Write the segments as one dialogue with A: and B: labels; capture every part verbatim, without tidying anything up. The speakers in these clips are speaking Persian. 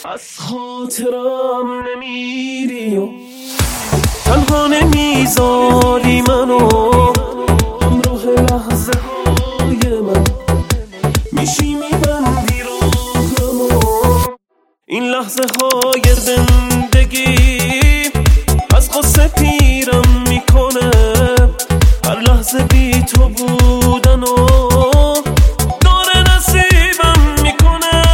A: از خاطرم نمیری و تنها نمیذاری منو همراه لحظه های من میشی میبندی راهمو این لحظه های زندگی از قصه پیرم میکنه هر لحظه بی تو بودن و داره نصیبم میکنه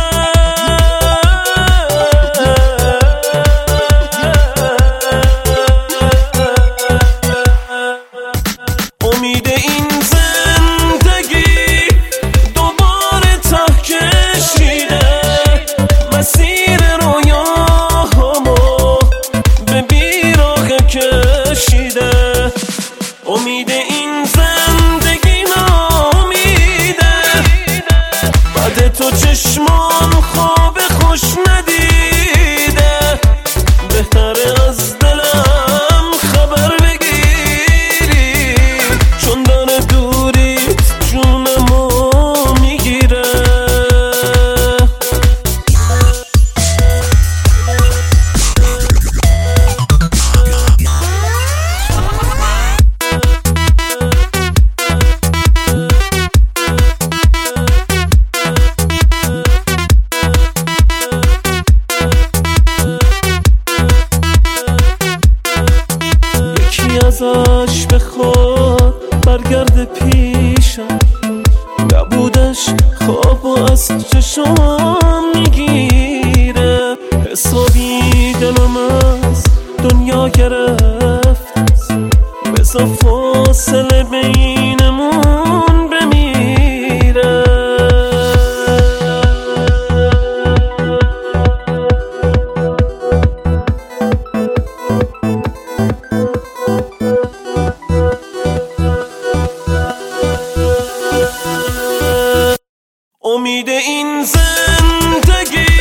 A: امید این زندگی دوباره ته کشیده مسیر رویاهامو به بیراغ کشیده امید این زندگی نامیده بعد تو چشمان خواب خوش ندیده بهتره از دلم خبر بگیری چون داره دوریت جونمو میگیره ازش بخواد برگرد پیشم نبودش خواب و از چشم میگیره حسابی دلم از دنیا گرفت بذار فاصله بینمون بمیره امید این زندگی